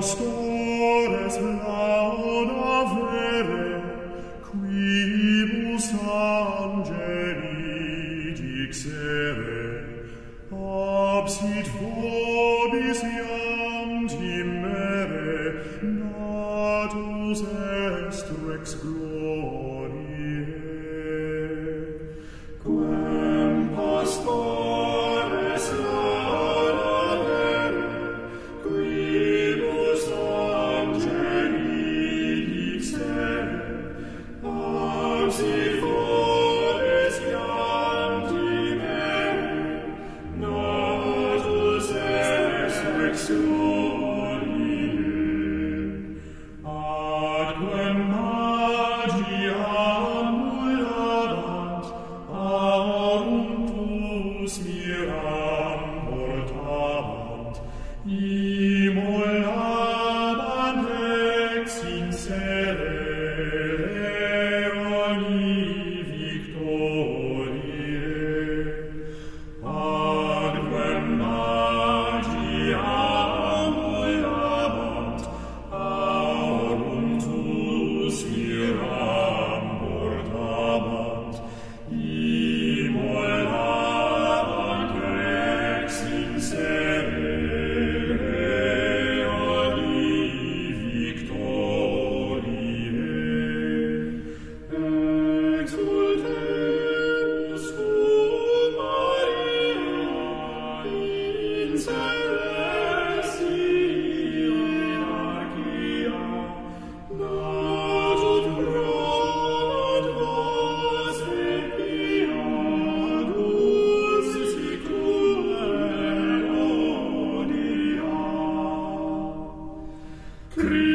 pastores lauda vere, quibus angeli dixere, absit vobis iam timere, natus est rex gloriae. Quem pastores lauda vere, quibus angeli dixere, absit vobis iam timere, natus est rex gloriae. Ad quem magia ambulabant, aurum tus miram portabant, immolabant ex sincere leoni victoriae. Ad quem magia ambulabant, aurum tus miram portabant, immolabant ex sincere leoni victoriae. Exultemus cum Maria in celestia hierarchia, natud probat vos requiadus sicule odia.